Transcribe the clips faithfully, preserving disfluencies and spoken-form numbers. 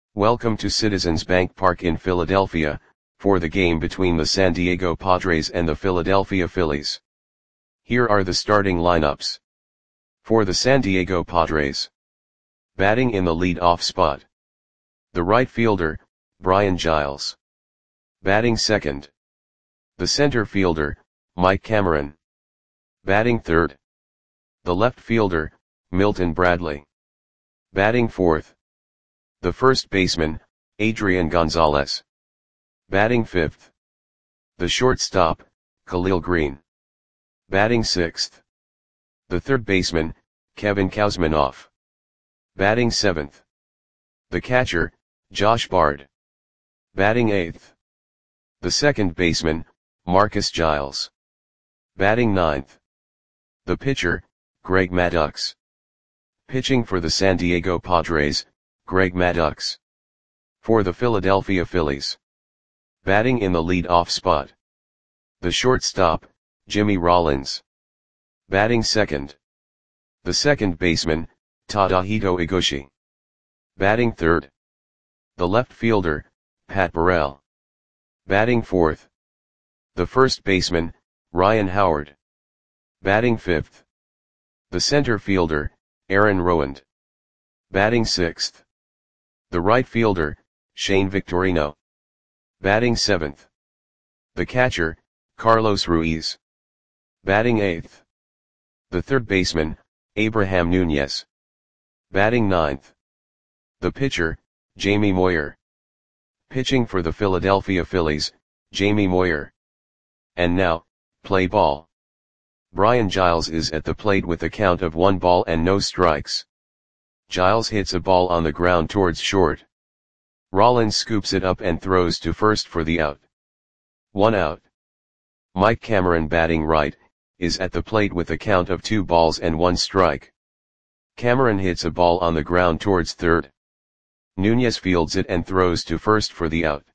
Welcome to Citizens Bank Park in Philadelphia, for the game between the San Diego Padres and the Philadelphia Phillies. Here are the starting lineups. For the San Diego Padres. Batting in the lead-off spot. The right fielder, Brian Giles. Batting second. The center fielder, Mike Cameron. Batting third. The left fielder, Milton Bradley. Batting fourth. The first baseman, Adrian Gonzalez. Batting fifth. The shortstop, Khalil Greene. Batting sixth. The third baseman, Kevin Kouzmanoff. Batting seventh. The catcher, Josh Bard. Batting eighth. The second baseman, Marcus Giles. Batting ninth. The pitcher, Greg Maddux. Pitching for the San Diego Padres, Greg Maddux. For the Philadelphia Phillies. Batting in the lead-off spot. The shortstop, Jimmy Rollins. Batting second. The second baseman, Tadahito Iguchi. Batting third. The left fielder, Pat Burrell. Batting fourth. The first baseman, Ryan Howard. Batting fifth. The center fielder, Aaron Rowand. Batting sixth. The right fielder, Shane Victorino. Batting seventh. The catcher, Carlos Ruiz. Batting eighth. The third baseman, Abraham Nunez. Batting ninth. The pitcher, Jamie Moyer. Pitching for the Philadelphia Phillies, Jamie Moyer. And now, play ball. Brian Giles is at the plate with a count of one ball and no strikes. Giles hits a ball on the ground towards short. Rollins scoops it up and throws to first for the out. One out. Mike Cameron, batting right, is at the plate with a count of two balls and one strike. Cameron hits a ball on the ground towards third. Nunez fields it and throws to first for the out.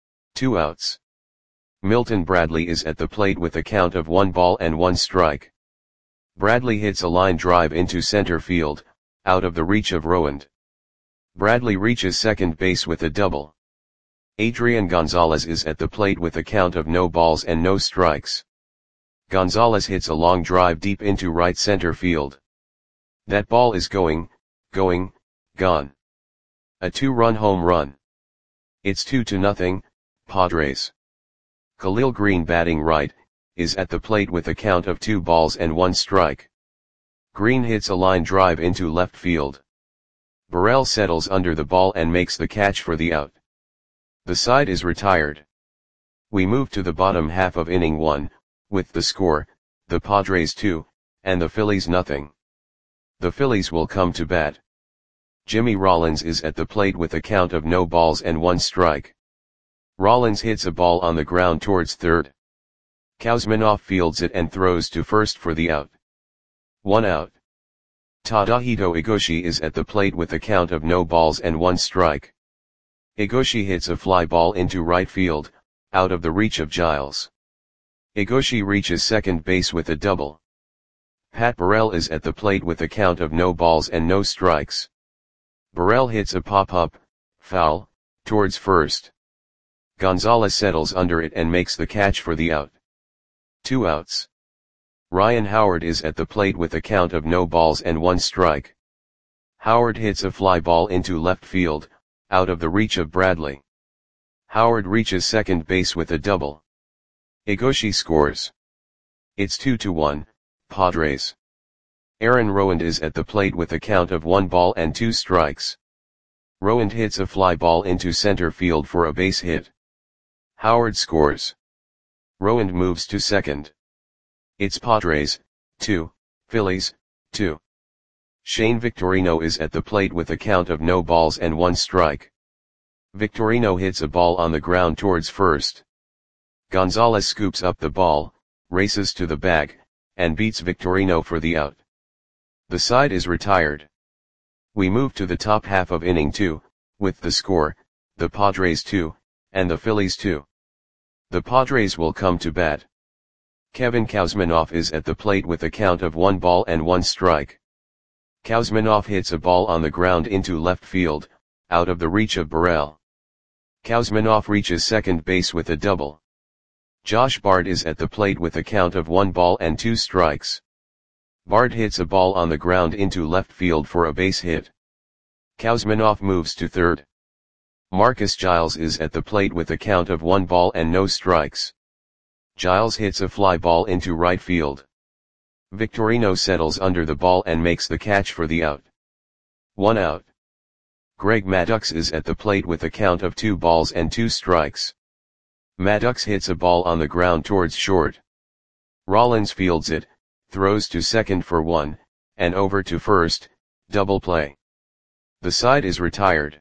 Two outs. Milton Bradley is at the plate with a count of one ball and one strike. Bradley hits a line drive into center field, out of the reach of Rowand. Bradley reaches second base with a double. Adrian Gonzalez is at the plate with a count of no balls and no strikes. Gonzalez hits a long drive deep into right center field. That ball is going, going, gone. A two-run home run. It's two to nothing, Padres. Khalil Greene, batting right, is at the plate with a count of two balls and one strike. Greene hits a line drive into left field. Burrell settles under the ball and makes the catch for the out. The side is retired. We move to the bottom half of inning one, with the score, the Padres two, and the Phillies nothing. The Phillies will come to bat. Jimmy Rollins is at the plate with a count of no balls and one strike. Rollins hits a ball on the ground towards third. Kouzmanoff fields it and throws to first for the out. One out. Tadahito Iguchi is at the plate with a count of no balls and one strike. Iguchi hits a fly ball into right field, out of the reach of Giles. Iguchi reaches second base with a double. Pat Burrell is at the plate with a count of no balls and no strikes. Burrell hits a pop-up, foul, towards first. Gonzalez settles under it and makes the catch for the out. Two outs. Ryan Howard is at the plate with a count of no balls and one strike. Howard hits a fly ball into left field, out of the reach of Bradley. Howard reaches second base with a double. Iguchi scores. It's two to one, Padres. Aaron Rowand is at the plate with a count of one ball and two strikes. Rowand hits a fly ball into center field for a base hit. Howard scores. Rowand moves to second. It's Padres, two, Phillies, two. Shane Victorino is at the plate with a count of no balls and one strike. Victorino hits a ball on the ground towards first. Gonzalez scoops up the ball, races to the bag, and beats Victorino for the out. The side is retired. We move to the top half of inning two, with the score, the Padres two, and the Phillies two. The Padres will come to bat. Kevin Kouzmanoff is at the plate with a count of one ball and one strike. Kouzmanoff hits a ball on the ground into left field, out of the reach of Burrell. Kuzminoff reaches second base with a double. Josh Bard is at the plate with a count of one ball and two strikes. Bard hits a ball on the ground into left field for a base hit. Kuzminoff moves to third. Marcus Giles is at the plate with a count of one ball and no strikes. Giles hits a fly ball into right field. Victorino settles under the ball and makes the catch for the out. One out. Greg Maddux is at the plate with a count of two balls and two strikes. Maddux hits a ball on the ground towards short. Rollins fields it, throws to second for one, and over to first, double play. The side is retired.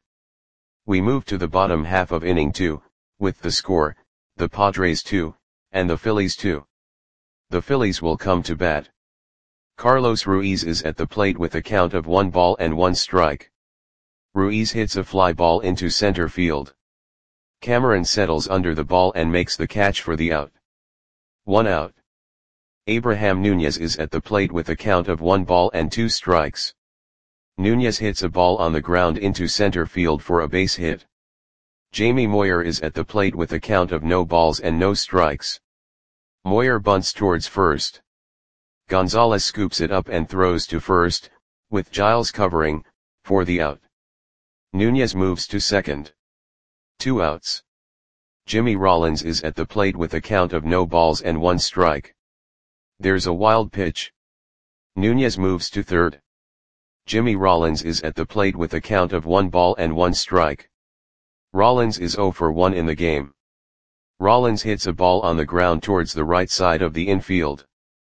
We move to the bottom half of inning two, with the score, the Padres two, and the Phillies two. The Phillies will come to bat. Carlos Ruiz is at the plate with a count of one ball and one strike. Ruiz hits a fly ball into center field. Cameron settles under the ball and makes the catch for the out. One out. Abraham Nunez is at the plate with a count of one ball and two strikes. Nunez hits a ball on the ground into center field for a base hit. Jamie Moyer is at the plate with a count of no balls and no strikes. Moyer bunts towards first. Gonzalez scoops it up and throws to first, with Giles covering, for the out. Nunez moves to second. Two outs. Jimmy Rollins is at the plate with a count of no balls and one strike. There's a wild pitch. Nunez moves to third. Jimmy Rollins is at the plate with a count of one ball and one strike. Rollins is zero for one in the game. Rollins hits a ball on the ground towards the right side of the infield.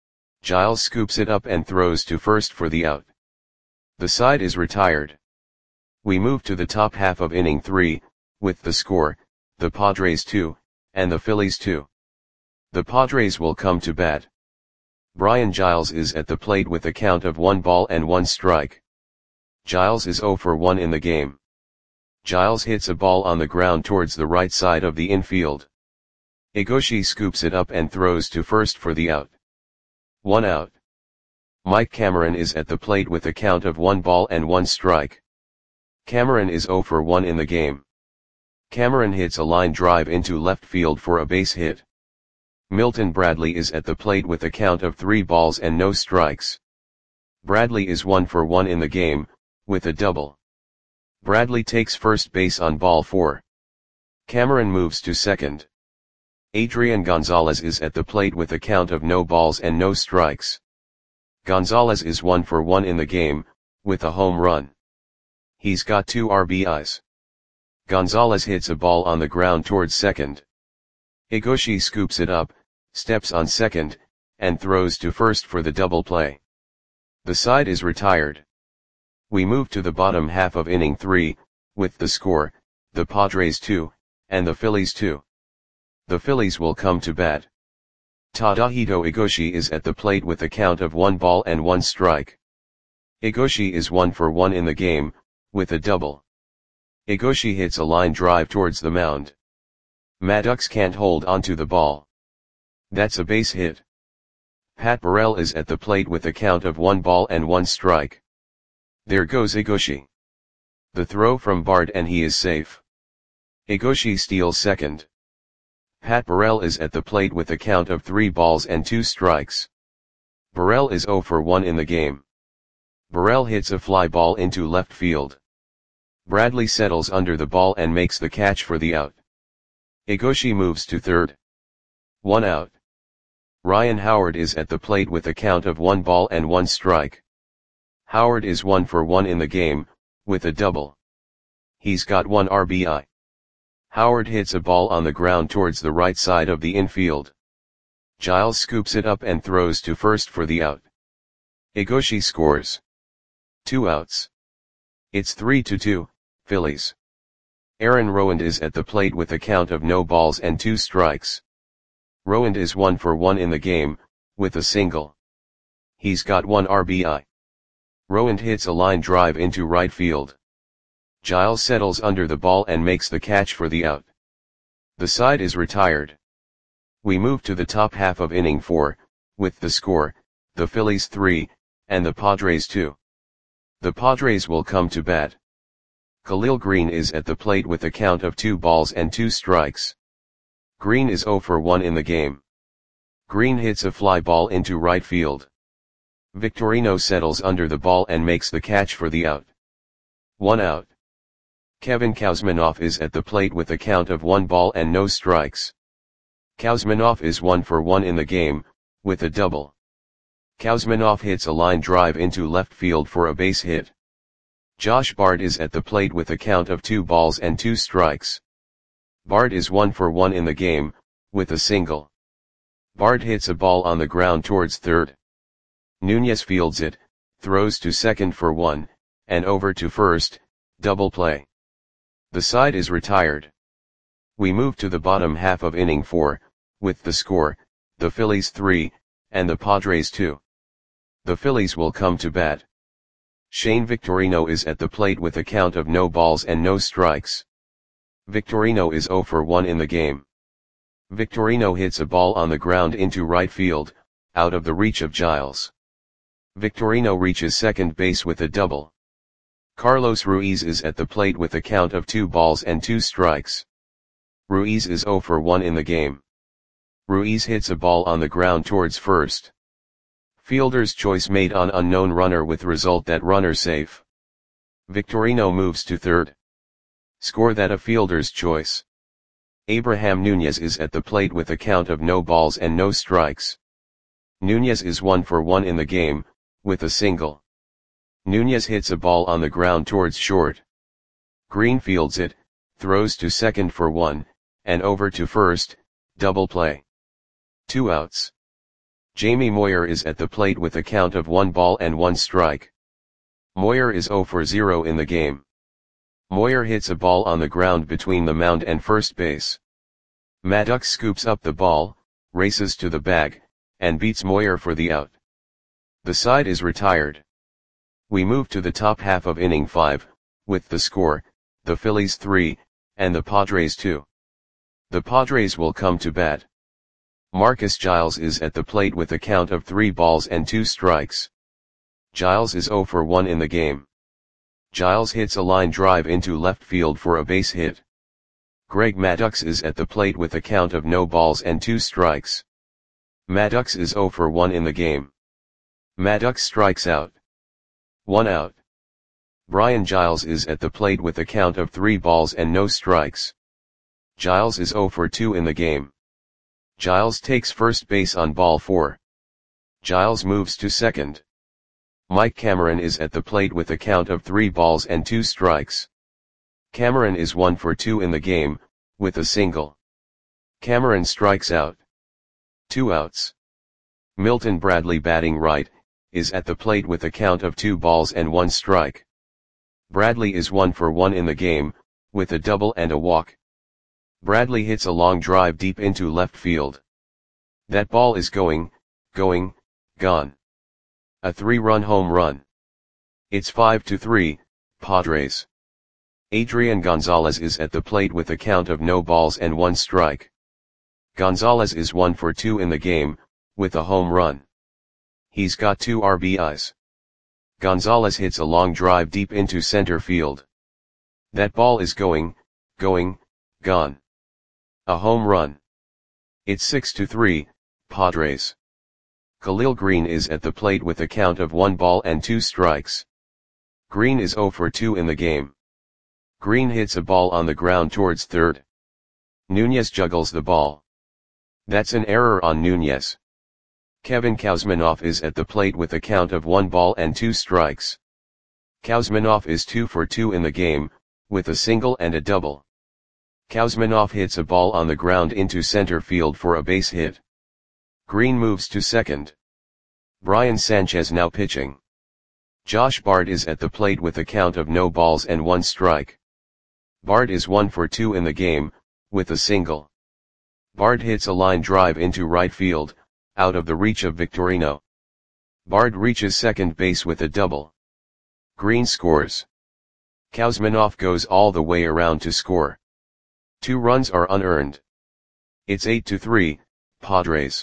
Giles scoops it up and throws to first for the out. The side is retired. We move to the top half of inning three, with the score, the Padres two, and the Phillies two. The Padres will come to bat. Brian Giles is at the plate with a count of one ball and one strike. Giles is zero for one in the game. Giles hits a ball on the ground towards the right side of the infield. Egoshi scoops it up and throws to first for the out. One out. Mike Cameron is at the plate with a count of one ball and one strike. Cameron is zero for one in the game. Cameron hits a line drive into left field for a base hit. Milton Bradley is at the plate with a count of three balls and no strikes. Bradley is one for one in the game, with a double. Bradley takes first base on ball four. Cameron moves to second. Adrian Gonzalez is at the plate with a count of no balls and no strikes. Gonzalez is one for one in the game, with a home run. He's got two R B Is. Gonzalez hits a ball on the ground towards second. Egoshi scoops it up, steps on second, and throws to first for the double play. The side is retired. We move to the bottom half of inning three, with the score, the Padres two, and the Phillies two. The Phillies will come to bat. Tadahito Egoshi is at the plate with a count of one ball and one strike. Egoshi is one for one in the game, with a double. Egoshi hits a line drive towards the mound. Maddux can't hold onto the ball. That's a base hit. Pat Burrell is at the plate with a count of one ball and one strike. There goes Egoshi. The throw from Bard and he is safe. Egoshi steals second. Pat Burrell is at the plate with a count of three balls and two strikes. Burrell is zero for one in the game. Burrell hits a fly ball into left field. Bradley settles under the ball and makes the catch for the out. Egoshi moves to third. One out. Ryan Howard is at the plate with a count of one ball and one strike. Howard is one for one in the game, with a double. He's got one R B I. Howard hits a ball on the ground towards the right side of the infield. Giles scoops it up and throws to first for the out. Egoshi scores. Two outs. It's three to two, Phillies. Aaron Rowand is at the plate with a count of no balls and two strikes. Rowand is one for one in the game, with a single. He's got one R B I. Rowand hits a line drive into right field. Giles settles under the ball and makes the catch for the out. The side is retired. We move to the top half of inning four, with the score, the Phillies three, and the Padres two. The Padres will come to bat. Khalil Green is at the plate with a count of two balls and two strikes. Green is zero for one in the game. Green hits a fly ball into right field. Victorino settles under the ball and makes the catch for the out. One out. Kevin Kouzmanoff is at the plate with a count of one ball and no strikes. Kouzmanoff is one for one in the game, with a double. Kouzmanoff hits a line drive into left field for a base hit. Josh Bard is at the plate with a count of two balls and two strikes. Bard is one for one in the game, with a single. Bard hits a ball on the ground towards third. Nunez fields it, throws to second for one, and over to first, double play. The side is retired. We move to the bottom half of inning four, with the score, the Phillies three, and the Padres two. The Phillies will come to bat. Shane Victorino is at the plate with a count of no balls and no strikes. Victorino is zero for one in the game. Victorino hits a ball on the ground into right field, out of the reach of Giles. Victorino reaches second base with a double. Carlos Ruiz is at the plate with a count of two balls and two strikes. Ruiz is zero for one in the game. Ruiz hits a ball on the ground towards first. Fielder's choice made on unknown runner with result that runner safe. Victorino moves to third. Score that a fielder's choice. Abraham Nunez is at the plate with a count of no balls and no strikes. Nunez is one for one in the game, with a single. Nunez hits a ball on the ground towards short. Green fields it, throws to second for one, and over to first, double play. Two outs. Jamie Moyer is at the plate with a count of one ball and one strike. Moyer is zero for zero in the game. Moyer hits a ball on the ground between the mound and first base. Maddox scoops up the ball, races to the bag, and beats Moyer for the out. The side is retired. We move to the top half of inning five, with the score, the Phillies three, and the Padres two. The Padres will come to bat. Marcus Giles is at the plate with a count of three balls and two strikes. Giles is zero for one in the game. Giles hits a line drive into left field for a base hit. Greg Maddux is at the plate with a count of no balls and two strikes. Maddux is zero for one in the game. Maddux strikes out. One out. Brian Giles is at the plate with a count of three balls and no strikes. Giles is zero for two in the game. Giles takes first base on ball four. Giles moves to second. Mike Cameron is at the plate with a count of three balls and two strikes. Cameron is one for two in the game, with a single. Cameron strikes out. Two outs. Milton Bradley, batting right, is at the plate with a count of two balls and one strike. Bradley is one for one in the game, with a double and a walk. Bradley hits a long drive deep into left field. That ball is going, going, gone. A three-run home run. It's five to three, Padres. Adrian Gonzalez is at the plate with a count of no balls and one strike. Gonzalez is one for two in the game, with a home run. He's got two R B Is. Gonzalez hits a long drive deep into center field. That ball is going, going, gone. A home run. It's six to three, Padres. Khalil Green is at the plate with a count of one ball and two strikes. Green is zero for two in the game. Green hits a ball on the ground towards third. Nunez juggles the ball. That's an error on Nunez. Kevin Kouzmanoff is at the plate with a count of one ball and two strikes. Kouzmanoff is two for two in the game, with a single and a double. Kouzmanoff hits a ball on the ground into center field for a base hit. Green moves to second. Brian Sanchez now pitching. Josh Bard is at the plate with a count of no balls and one strike. Bard is one for two in the game, with a single. Bard hits a line drive into right field, out of the reach of Victorino. Bard reaches second base with a double. Green scores. Kouzmanoff goes all the way around to score. Two runs are unearned. It's eight to three, Padres.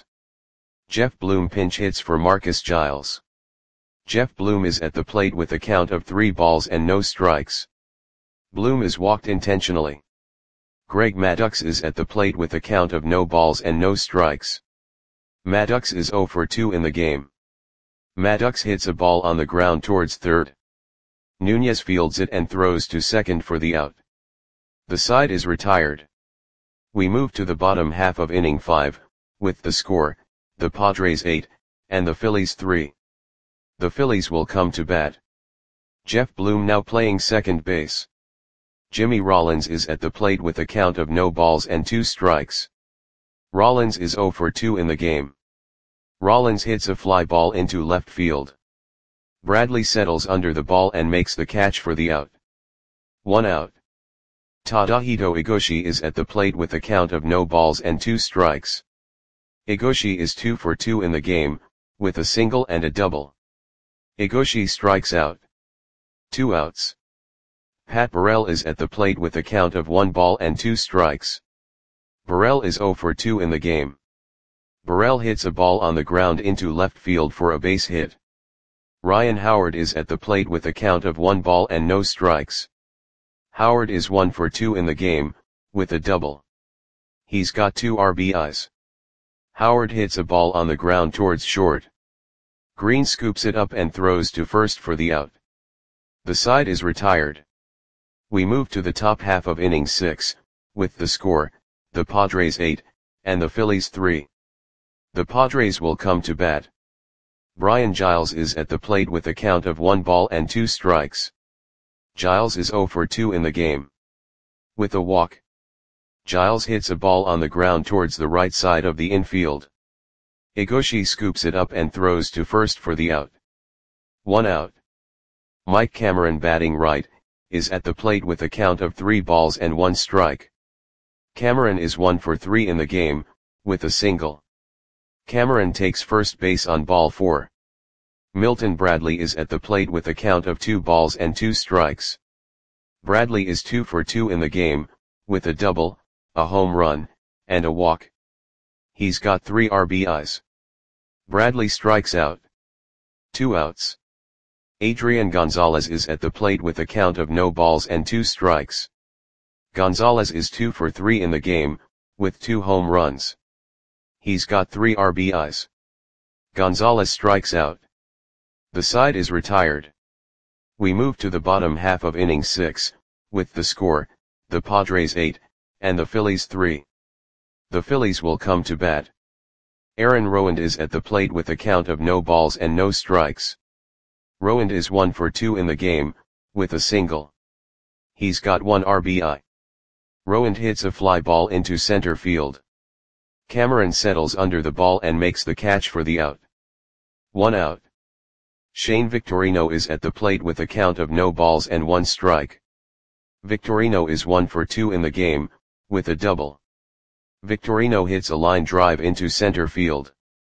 Jeff Bloom pinch hits for Marcus Giles. Jeff Bloom is at the plate with a count of three balls and no strikes. Bloom is walked intentionally. Greg Maddux is at the plate with a count of no balls and no strikes. Maddux is zero for two in the game. Maddux hits a ball on the ground towards third. Nunez fields it and throws to second for the out. The side is retired. We move to the bottom half of inning five, with the score, the Padres eight, and the Phillies three. The Phillies will come to bat. Jeff Bloom now playing second base. Jimmy Rollins is at the plate with a count of no balls and two strikes. Rollins is zero for two in the game. Rollins hits a fly ball into left field. Bradley settles under the ball and makes the catch for the out. One out. Tadahito Igoshi is at the plate with a count of no balls and two strikes. Igoshi is two for two in the game, with a single and a double. Igoshi strikes out. Two outs. Pat Burrell is at the plate with a count of one ball and two strikes. Burrell is zero for two in the game. Burrell hits a ball on the ground into left field for a base hit. Ryan Howard is at the plate with a count of one ball and no strikes. Howard is one for two in the game, with a double. He's got two R B Is. Howard hits a ball on the ground towards short. Green scoops it up and throws to first for the out. The side is retired. We move to the top half of inning six, with the score, the Padres eight, and the Phillies three. The Padres will come to bat. Brian Giles is at the plate with a count of one ball and two strikes. Giles is zero for two in the game. With a walk. Giles hits a ball on the ground towards the right side of the infield. Igoshi scoops it up and throws to first for the out. One out. Mike Cameron, batting right, is at the plate with a count of three balls and one strike. Cameron is one for three in the game, with a single. Cameron takes first base on ball four. Milton Bradley is at the plate with a count of two balls and two strikes. Bradley is two for two in the game, with a double, a home run, and a walk. He's got three R B Is. Bradley strikes out. Two outs. Adrian Gonzalez is at the plate with a count of no balls and two strikes. Gonzalez is two for three in the game, with two home runs. He's got three R B Is. Gonzalez strikes out. The side is retired. We move to the bottom half of inning six, with the score, the Padres eight, and the Phillies three. The Phillies will come to bat. Aaron Rowand is at the plate with a count of no balls and no strikes. Rowand is one for two in the game, with a single. He's got one R B I. Rowand hits a fly ball into center field. Cameron settles under the ball and makes the catch for the out. One out. Shane Victorino is at the plate with a count of no balls and one strike. Victorino is one for two in the game, with a double. Victorino hits a line drive into center field.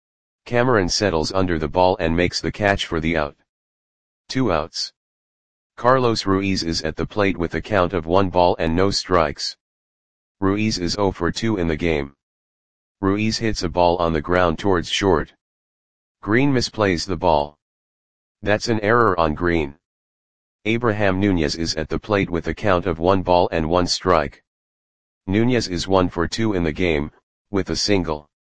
Cameron settles under the ball and makes the catch for the out. Two outs. Carlos Ruiz is at the plate with a count of one ball and no strikes. Ruiz is zero for two in the game. Ruiz hits a ball on the ground towards short. Green misplays the ball. That's an error on Green. Abraham Nunez is at the plate with a count of one ball and one strike. Nunez is one for two in the game, with a single.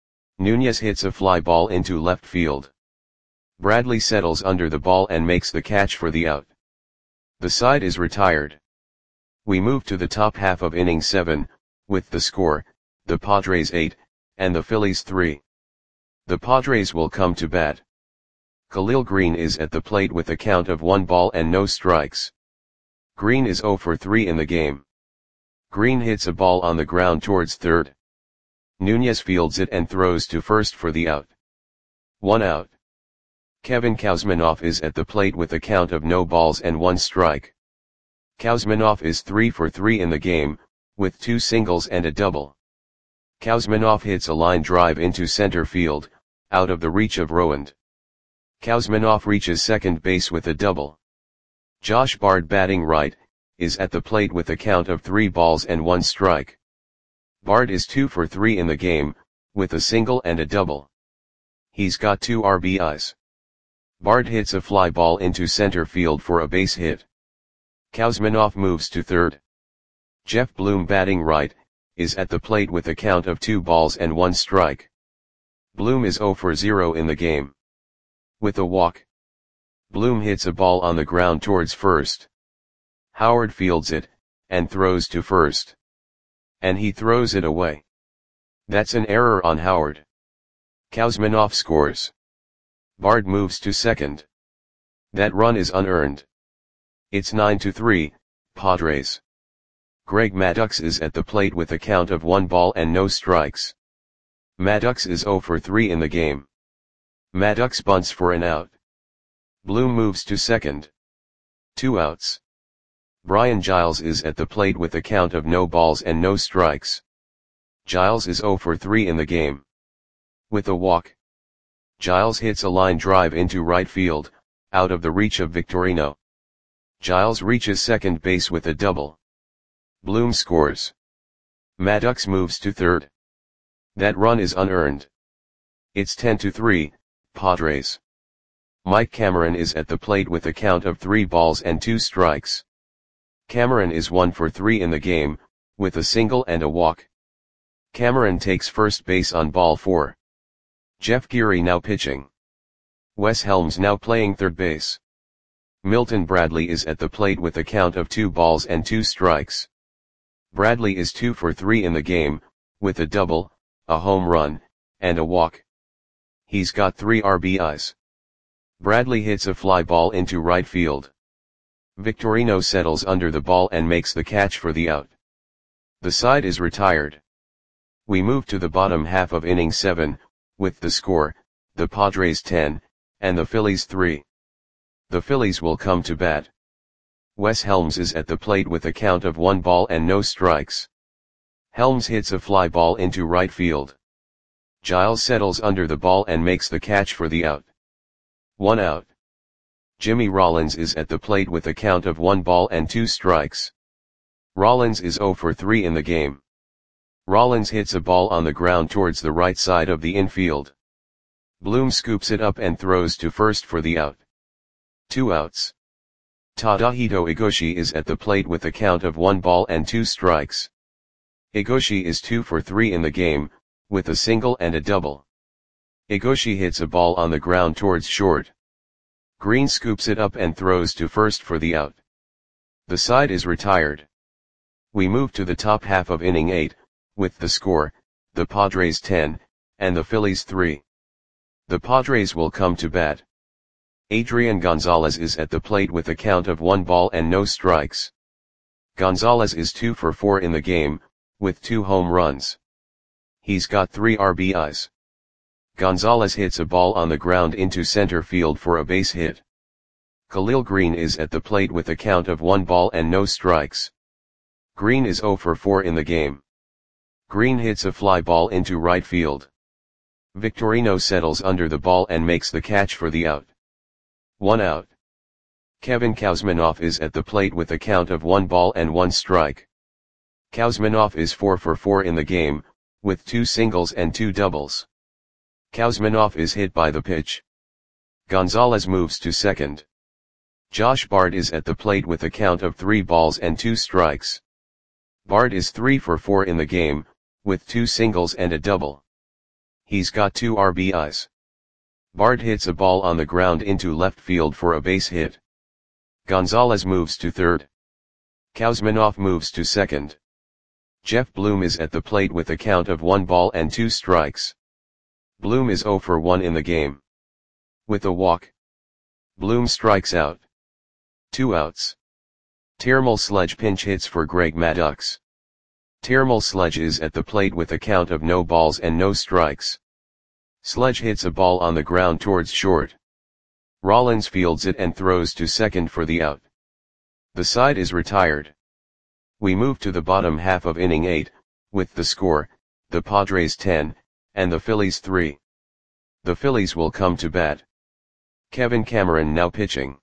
Nunez hits a fly ball into left field. Bradley settles under the ball and makes the catch for the out. The side is retired. We move to the top half of inning seven, with the score, the Padres eight, and the Phillies three. The Padres will come to bat. Khalil Green is at the plate with a count of one ball and no strikes. Green is zero for three in the game. Green hits a ball on the ground towards third. Nunez fields it and throws to first for the out. One out. Kevin Kouzmanoff is at the plate with a count of no balls and one strike. Kouzmanoff is three for three in the game, with two singles and a double. Kouzmanoff hits a line drive into center field, out of the reach of Rowand. Kouzmanoff reaches second base with a double. Josh Bard, batting right, is at the plate with a count of three balls and one strike. Bard is two for three in the game, with a single and a double. He's got two R B Is. Bard hits a fly ball into center field for a base hit. Kuzminov moves to third. Jeff Bloom, batting right, is at the plate with a count of two balls and one strike. Bloom is zero for zero in the game. With a walk, Bloom hits a ball on the ground towards first. Howard fields it, and throws to first. And he throws it away. That's an error on Howard. Kuzminov scores. Bard moves to second. That run is unearned. It's nine to three, Padres. Greg Maddux is at the plate with a count of one ball and no strikes. Maddux is zero for three in the game. Maddux bunts for an out. Bloom moves to second. Two outs. Brian Giles is at the plate with a count of no balls and no strikes. Giles is zero for three in the game. With a walk, Giles hits a line drive into right field, out of the reach of Victorino. Giles reaches second base with a double. Bloom scores. Maddux moves to third. That run is unearned. It's ten to three, Padres. Mike Cameron is at the plate with a count of three balls and two strikes. Cameron is one for three in the game, with a single and a walk. Cameron takes first base on ball four. Jeff Geary now pitching. Wes Helms now playing third base. Milton Bradley is at the plate with a count of two balls and two strikes. Bradley is two for three in the game, with a double, a home run, and a walk. He's got three R B Is. Bradley hits a fly ball into right field. Victorino settles under the ball and makes the catch for the out. The side is retired. We move to the bottom half of inning seven, with the score, the Padres ten, and the Phillies three. The Phillies will come to bat. Wes Helms is at the plate with a count of one ball and no strikes. Helms hits a fly ball into right field. Giles settles under the ball and makes the catch for the out. One out. Jimmy Rollins is at the plate with a count of one ball and two strikes. Rollins is zero for three in the game. Rollins hits a ball on the ground towards the right side of the infield. Bloom scoops it up and throws to first for the out. Two outs. Tadahito Igoshi is at the plate with a count of one ball and two strikes. Igoshi is two for three in the game, with a single and a double. Igoshi hits a ball on the ground towards short. Green scoops it up and throws to first for the out. The side is retired. We move to the top half of inning eight, with the score, the Padres ten, and the Phillies three. The Padres will come to bat. Adrian Gonzalez is at the plate with a count of one ball and no strikes. Gonzalez is two for four in the game, with two home runs. He's got three R B Is. Gonzalez hits a ball on the ground into center field for a base hit. Khalil Green is at the plate with a count of one ball and no strikes. Green is zero for four in the game. Green hits a fly ball into right field. Victorino settles under the ball and makes the catch for the out. One out. Kevin Kuzminov is at the plate with a count of one ball and one strike. Kuzminov is four for four in the game, with two singles and two doubles. Kuzminov is hit by the pitch. Gonzalez moves to second. Josh Bard is at the plate with a count of three balls and two strikes. Bard is three for four in the game, with two singles and a double. He's got two R B Is. Bard hits a ball on the ground into left field for a base hit. Gonzalez moves to third. Kuzminov moves to second. Jeff Bloom is at the plate with a count of one ball and two strikes. Bloom is zero for one in the game. With a walk, Bloom strikes out. Two outs. Termal Sledge pinch hits for Greg Maddux. Termal Sledge is at the plate with a count of no balls and no strikes. Sledge hits a ball on the ground towards short. Rollins fields it and throws to second for the out. The side is retired. We move to the bottom half of inning eight, with the score, the Padres ten, and the Phillies three. The Phillies will come to bat. Kevin Cameron now pitching.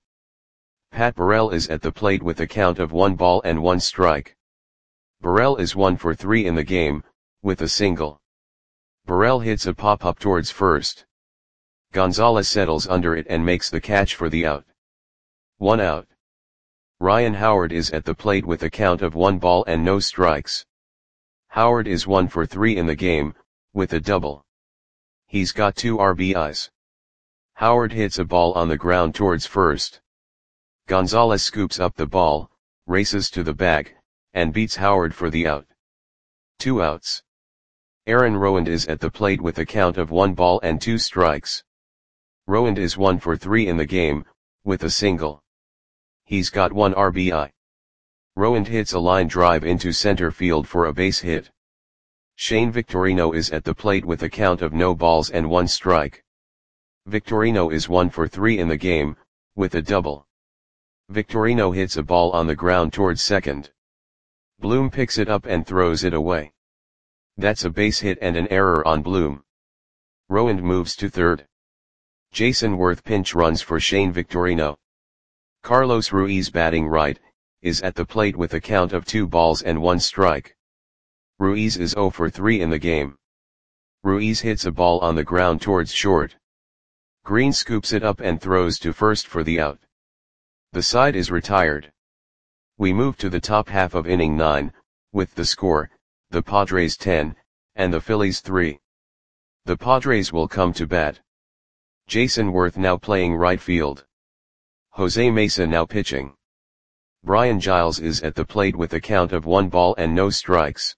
Pat Burrell is at the plate with a count of one ball and one strike. Burrell is one for three in the game, with a single. Burrell hits a pop-up towards first. Gonzalez settles under it and makes the catch for the out. One out. Ryan Howard is at the plate with a count of one ball and no strikes. Howard is one for three in the game, with a double. He's got two R B Is. Howard hits a ball on the ground towards first. Gonzalez scoops up the ball, races to the bag, and beats Howard for the out. Two outs. Aaron Rowand is at the plate with a count of one ball and two strikes. Rowand is one for three in the game, with a single. He's got one R B I. Rowand hits a line drive into center field for a base hit. Shane Victorino is at the plate with a count of no balls and one strike. Victorino is one for three in the game, with a double. Victorino hits a ball on the ground towards second. Bloom picks it up and throws it away. That's a base hit and an error on Bloom. Rowand moves to third. Jason Worth pinch runs for Shane Victorino. Carlos Ruiz, batting right, is at the plate with a count of two balls and one strike. Ruiz is zero for three in the game. Ruiz hits a ball on the ground towards short. Green scoops it up and throws to first for the out. The side is retired. We move to the top half of inning nine, with the score, the Padres ten, and the Phillies three. The Padres will come to bat. Jason Worth now playing right field. Jose Mesa now pitching. Brian Giles is at the plate with a count of one ball and no strikes.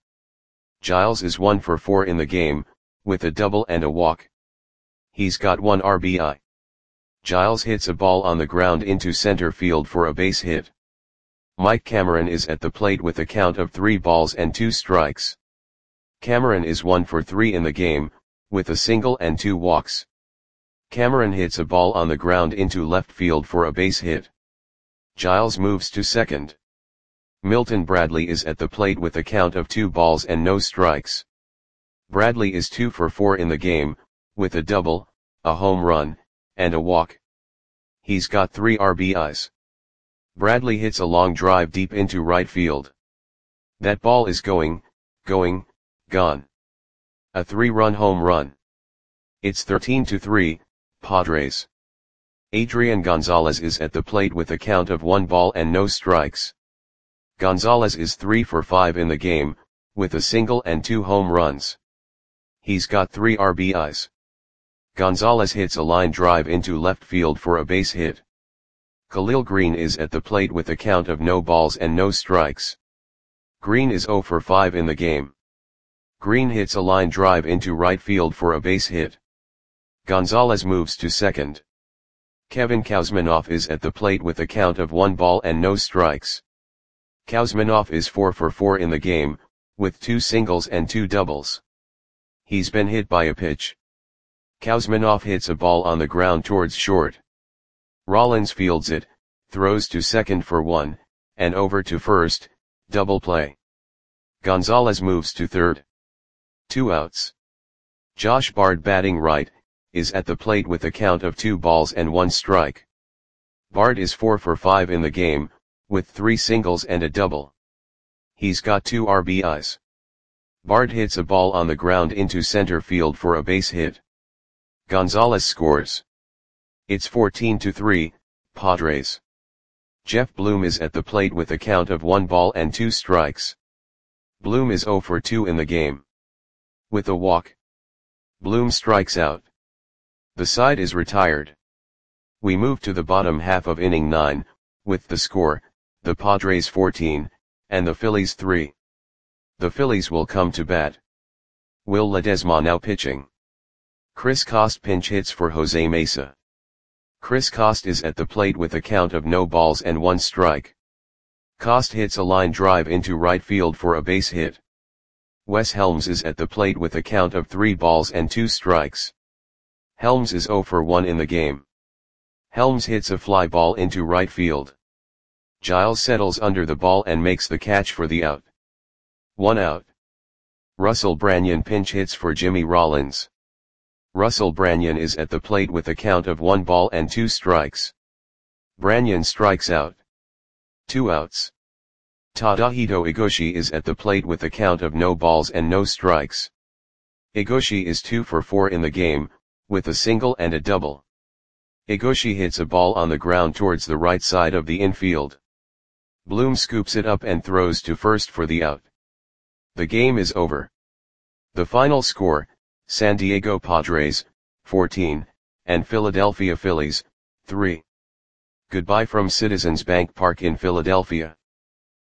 Giles is one for four in the game, with a double and a walk. He's got one R B I. Giles hits a ball on the ground into center field for a base hit. Mike Cameron is at the plate with a count of three balls and two strikes. Cameron is one for three in the game, with a single and two walks. Cameron hits a ball on the ground into left field for a base hit. Giles moves to second. Milton Bradley is at the plate with a count of two balls and no strikes. Bradley is two for four in the game, with a double, a home run, and a walk. He's got three R B Is. Bradley hits a long drive deep into right field. That ball is going, going, gone. A three-run home run. It's thirteen to three, Padres. Adrian Gonzalez is at the plate with a count of one ball and no strikes. Gonzalez is three for five in the game, with a single and two home runs. He's got three R B Is. Gonzalez hits a line drive into left field for a base hit. Khalil Green is at the plate with a count of no balls and no strikes. Green is zero for five in the game. Green hits a line drive into right field for a base hit. Gonzalez moves to second. Kevin Kuzminoff is at the plate with a count of one ball and no strikes. Kuzminoff is four for four in the game, with two singles and two doubles. He's been hit by a pitch. Kuzminoff hits a ball on the ground towards short. Rollins fields it, throws to second for one, and over to first, double play. Gonzalez moves to third. Two outs. Josh Bard, batting right, is at the plate with a count of two balls and one strike. Bard is four for five in the game, with three singles and a double. He's got two R B Is. Bard hits a ball on the ground into center field for a base hit. Gonzalez scores. It's fourteen to three, Padres. Jeff Bloom is at the plate with a count of one ball and two strikes. Bloom is zero for two in the game. With a walk. Bloom strikes out. The side is retired. We move to the bottom half of inning nine, with the score, the Padres fourteen, and the Phillies three. The Phillies will come to bat. Will Ledesma now pitching. Chris Coste pinch hits for Jose Mesa. Chris Coste is at the plate with a count of no balls and one strike. Coste hits a line drive into right field for a base hit. Wes Helms is at the plate with a count of three balls and two strikes. Helms is zero for one in the game. Helms hits a fly ball into right field. Giles settles under the ball and makes the catch for the out. One out. Russell Branyan pinch hits for Jimmy Rollins. Russell Branyan is at the plate with a count of one ball and two strikes. Branyan strikes out. Two outs. Tadahito Igoshi is at the plate with a count of no balls and no strikes. Igoshi is two for four in the game, with a single and a double. Igoshi hits a ball on the ground towards the right side of the infield. Bloom scoops it up and throws to first for the out. The game is over. The final score, San Diego Padres, fourteen, and Philadelphia Phillies, three. Goodbye from Citizens Bank Park in Philadelphia.